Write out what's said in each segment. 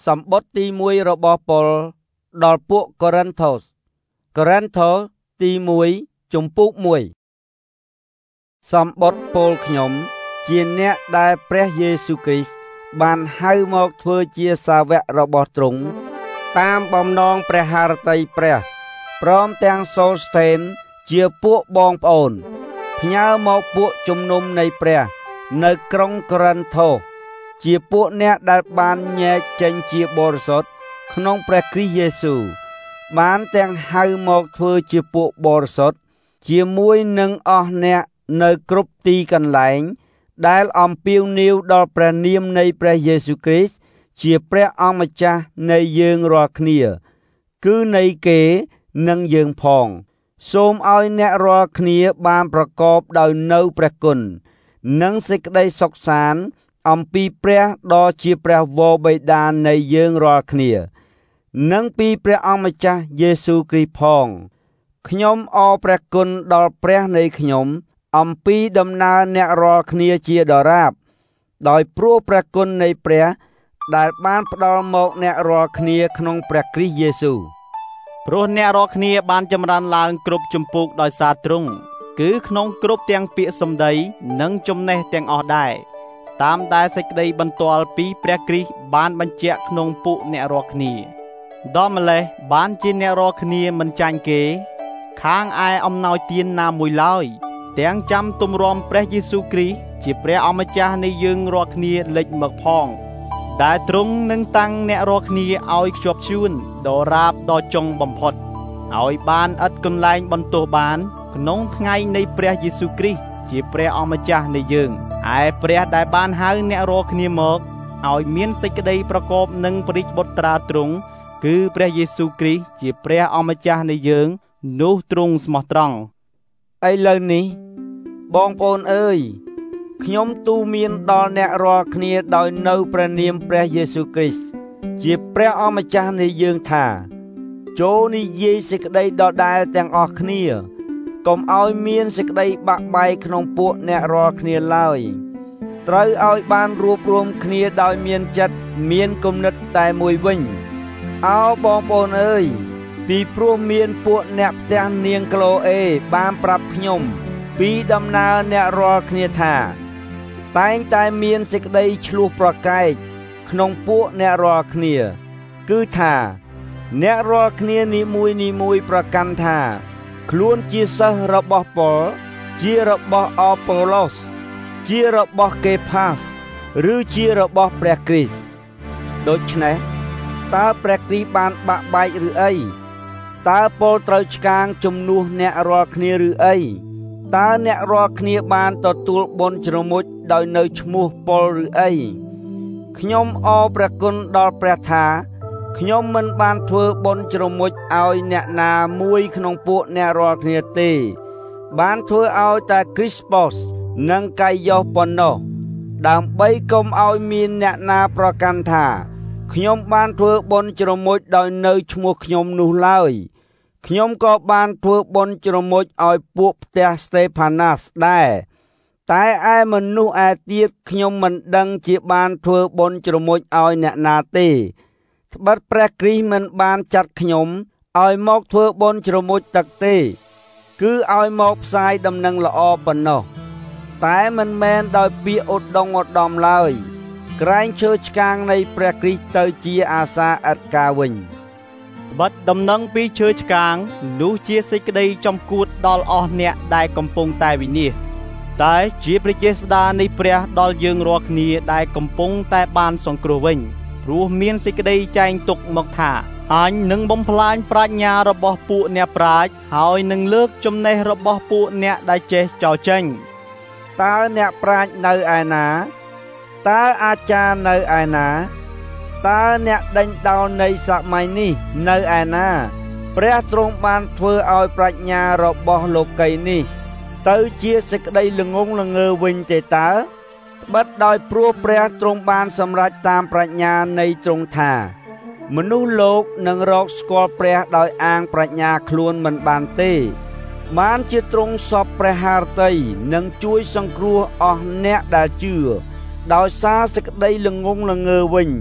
សម្បត្តិទី1របស់ប៉ុលដល់ពួកកូរិនថូសទី1ជំពូក1សម្បត្តិប៉ុលខ្ញុំជាអ្នកដែលព្រះយេស៊ូវគ្រីស្ទបានហៅមកធ្វើជាសាវករបស់ទ្រង់តាមបំណងព្រះハរតីព្រះព្រមទាំងសូស្ថេនជាពួកបងប្អូនផ្ញើមកពួកជំនុំនៃព្រះនៅក្រុងកូរិនថូសជាពួកអ្នកដែលបានញែកចេញជាបរិសុទ្ធក្នុងព្រះគ្រីស្ទយេស៊ូវបានទាំងហៅមកធ្វើជាពួកបរិសុទ្ធជាមួយនឹងអស់អ្នកនៅគ្រប់ទីកន្លែងដែលអំពាវនាវដល់ព្រះនាមនៃព្រះយេស៊ូវគ្រីស្ទជាព្រះអង្គម្ចាស់នៃយើងរាល់គ្នាគឺនៃគេនិងយើងផងសូមឲ្យអ្នករាល់គ្នាបានប្រកបដោយនៅព្រះគុណនិងសេចក្តីសុខសាន្តអំពីព្រះដ៏ជាព្រះវរបិតានៃយើងរាល់គ្នានិងពីព្រះអង្គម្ចាស់យេស៊ូវគ្រីស្ទផងខ្ញុំអរព្រះគុណដល់ព្រះនៃខ្ញុំអំពីដំណើរអ្នករាល់គ្នាជាដរាបដោយព្រោះព្រះគុណនៃព្រះដែលបានផ្ដល់មកអ្នករាល់គ្នាក្នុងព្រះគ្រីស្ទយេស៊ូវព្រោះអ្នករាល់គ្នាបានចម្រើនឡើងគ្រប់ជំពូកដោយសារទ្រង់គឺក្នុងគ្រប់ទាំងពាក្យសម្ដីនិងចំណេះទាំងអស់ដែរតាមដែលសេចក្តីបន្ទាល់ពីព្រះគ្រីស្ទបានបញ្ជាក់ក្នុងពួកអ្នករាល់គ្នាដល់ម្លេះបានជាអ្នករាល់គ្នាមិនចាញ់គេខាងឯអំណោយទានណាមួយឡើយទាំងចាំទម្រាំព្រះយេស៊ូវគ្រីស្ទជាព្រះអម្ចាស់នៃយើងរាល់គ្នាលេចមកផងដែលទ្រង់នឹងតាំងអ្នករាល់គ្នាឲ្យខ្ជាប់ខ្ជួនដល់រាបដល់ចុងបំផុតឲ្យបានឥតកន្លែងបន្ទោសបានក្នុងថ្ងៃនៃព្រះយេស៊ូវគ្រីស្ទជាព្រះអម្ចាស់នៃយើងឯព្រះដែលបានហៅអ្នករាល់គ្នាមកឲ្យមានសេចក្តីប្រកបនឹងព្រះរាជបុត្រាទ្រង់គឺព្រះយេស៊ូវគ្រីស្ទជាព្រះអម្ចាស់នៃយើងនោះទ្រង់ស្មោះត្រង់ឥឡូវនេះបងប្អូនអើយខ្ញុំទូន្មានដល់អ្នករាល់គ្នាដោយនៅព្រះនាមព្រះយេស៊ូវគ្រីស្ទជាព្រះអម្ចាស់នៃយើងថាចូលនិយាយសេចក្តីដដែលទាំងអស់គ្នាកុំឲ្យមានសេចក្តីបាក់បែកក្នុងពួកអ្នករាល់គ្នាឡើយត្រូវឲ្យបានរួបរวมគ្នាដោយមានចិត្តមានគំនិតតែមួយវិញអោបងប្អូនអើយពីព្រោះមានពួកអ្នកផ្ទះនាងក្លូអេបានប្រាប់ខ្ញុំពីដំណើរអ្នករាល់គ្នាថាតែងតែមានសេចក្តីឆ្លោះប្រកែកក្នុងពួកអ្នករាល់គ្នាគឺថាអ្នករាល់គ្នានីមួយប្រកាន់ថាខ្លួនជាសិស្សរបស់ប៉ុលជារបស់អប៉ូឡូសជារបស់កេផាសឬជារបស់ព្រះគ្រីស្ទដូច្នេះតើព្រះគ្រីស្ទបានបាក់បែកឬអីតើប៉ុលត្រូវឆ្កាងជំនួសអ្នករាល់គ្នាឬអីតើអ្នករាល់គ្នាបានទទួលបុណ្យជ្រមុជដោយនៅឈ្មោះប៉ុលឬអីខ្ញុំអរព្រះគុណដល់ព្រះថាខ្ញុំមិនបានធ្វើបុណ្យជ្រមុជឲ្យអ្នកណាមួយក្នុងពួកអ្នករាល់គ្នាទេបានធ្វើឲ្យតែគ្រីស្ប៉ូសនិងកាយយ៉ូសប៉ុណ្ណោះដើម្បីកុំឲ្យមានអ្នកណាប្រកាន់ថាខ្ញុំបានធ្វើបុណ្យជ្រមុជដោយនៅឈ្មោះខ្ញុំនោះឡើយខ្ញុំក៏បានធ្វើបុណ្យជ្រមុជឲ្យពួកផ្ទះស្តេផាណាសដែរតែឯមនុស្សឯទៀតខ្ញុំមិនដឹងជាបានធ្វើបុណ្យជ្រមុជឲ្យអ្នកណាទេត្បិតព្រះគ្រីស្ទមិនបានចាត់ខ្ញុំឲ្យមកធ្វើបុណ្យជ្រមុជទឹកទេគឺឲ្យមកផ្សាយដំណឹងល្អប៉ុណ្ណោះតែមិនមែនដោយពាក្យឧត្តមឧត្តមឡើយក្រែងឈើឆ្កាងនៃព្រះគ្រីស្ទទៅជាអាសាឥតការវិញត្បិតដំណឹងពីឈើឆ្កាងនោះជាសេចក្តីចំគួតដល់អស់អ្នកដែលកំពុងតែវិនាសតែជាព្រះចេស្តានៃព្រះដល់យើងរាល់គ្នាដែលកំពុងតែបានសង្គ្រោះវិញព្រោះមានសេចក្តីចែងទុកមកថាអញនឹងបំផ្លាញប្រាជ្ញារបស់ពួកអ្នកប្រាជ្ញហើយនឹងលើកចំណេះរបស់ពួកអ្នកដែលចេះចោលចេញតើអ្នកប្រាជ្ញនៅឯណាតើអាចារ្យនៅឯណាតើអ្នកដេញដោលនៃសម័យនេះនៅឯណាព្រះទ្រង់បានធ្វើឲ្យប្រាជ្ញារបស់លោកីនេះទៅជាសេចក្តីល្ងងល្ងើវិញទេតើត្បិតដោយព្រោះព្រះទ្រង់បានសម្រេចតាមប្រាជ្ញានៃទ្រង់ថាមនុស្សលោកនឹងរកស្គាល់ព្រះដោយអាងប្រាជ្ញាខ្លួនមិនបានទេបានជាទ្រង់សពព្រះハរតីនឹងជួយសង្គ្រោះអស់អ្នកដែលជឿដោយសារសេចក្តីល្ងងល្ងើវិញ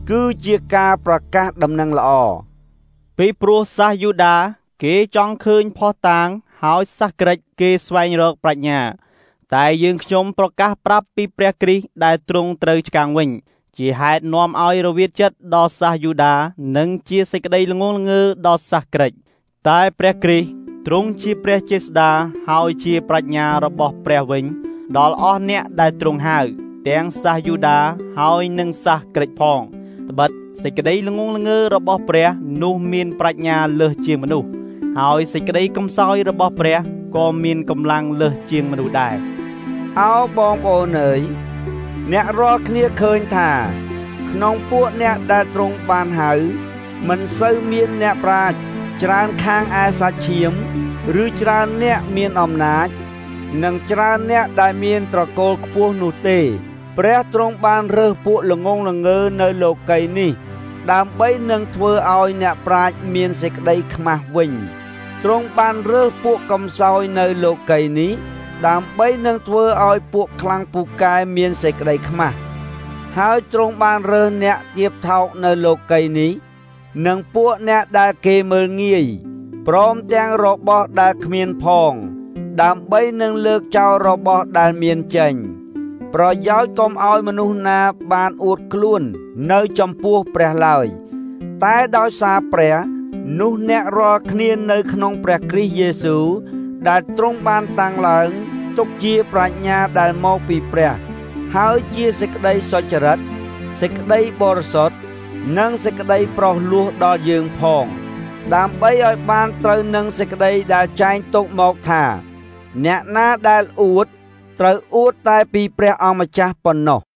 គឺជាការប្រកាសដំណឹងល្អពីព្រោះសាសយូដាគេចង់ឃើញផុសតាងហើយសាសក្រិចគេស្វែងរកប្រាជ្ញាតែយើងខ្ញុំប្រកាសប្រាប់ពីព្រះគ្រីស្ទដែលទ្រង់ត្រូវឆ្កាងវិញជាហេតុនាំឲ្យរវិតចិត្តដល់សាសយូដានិងជាសេចក្តីល្ងងល្ងើដល់សាសក្រិចតែព្រះគ្រីស្ទទ្រង់ជាព្រះចេស្តាហើយជាប្រាជ្ញារបស់ព្រះវិញដល់អស់អ្នកដែលទ្រង់ហៅទាំងសាសយូដាហើយនិងសាសក្រិចផងត្បិតសេចក្តីល្ងងល្ងើរបស់ព្រះនោះមានប្រាជ្ញាលើសជាងមនុស្សហើយសេចក្តីកំសោយរបស់ព្រះក៏មានកម្លាំងលើសជាងមនុស្សដែរអោបងប្អូនអើយអ្នករាល់គ្នាឃើញថាក្នុងពួកអ្នកដែលទ្រង់បានហៅមិនសូវមានអ្នកប្រាជ្ញច្រើនខាងឯសាច់ឈាមឬច្រើនអ្នកមានអំណាចនិងច្រើនអ្នកដែលមានត្រកូលខ្ពស់នោះទេព្រះទ្រង់បានរើសពួកល្ងងល្ងើនៅលោកីយ៍នេះដើម្បីនឹងធ្វើឲ្យអ្នកប្រាជ្ញមានសេចក្តីខ្មាស់វិញទ្រង់បានរើសពួកកំសោយនៅលោកីយ៍នេះដើម្បីនឹងធ្វើឲ្យពួកខ្លាំងពូកែមានសេចក្តីខ្មាស់ហើយទ្រង់បានរើសអ្នកទាបថោកនៅលោកីយ៍នេះនិងពួកអ្នកដែលគេមើលងាយព្រមទាំងរបស់ដែលគ្មានផងដើម្បីនឹងលើកចោលរបស់ដែលមានចេញប្រយោជន៍កុំឲ្យមនុស្សណាបានអួតខ្លួននៅចំពោះព្រះឡើយតែដោយសារព្រះនោះអ្នករាល់គ្នានៅក្នុងព្រះគ្រីស្ទយេស៊ូវដែលទ្រង់បានតាំងឡើងទុកជាប្រាជ្ញាដែលមកពីព្រះហើយជាសេចក្តីសុចរិតសេចក្តីបរិសុទ្ធនិងសេចក្តីប្រោសលោះដល់យើងផងដើម្បីឲ្យបានត្រូវនឹងសេចក្តីដែលចែងទុកមកថាអ្នកណាដែលអួតត្រូវអួតតែពីព្រះអង្គម្ចាស់ប៉ុណ្ណោះ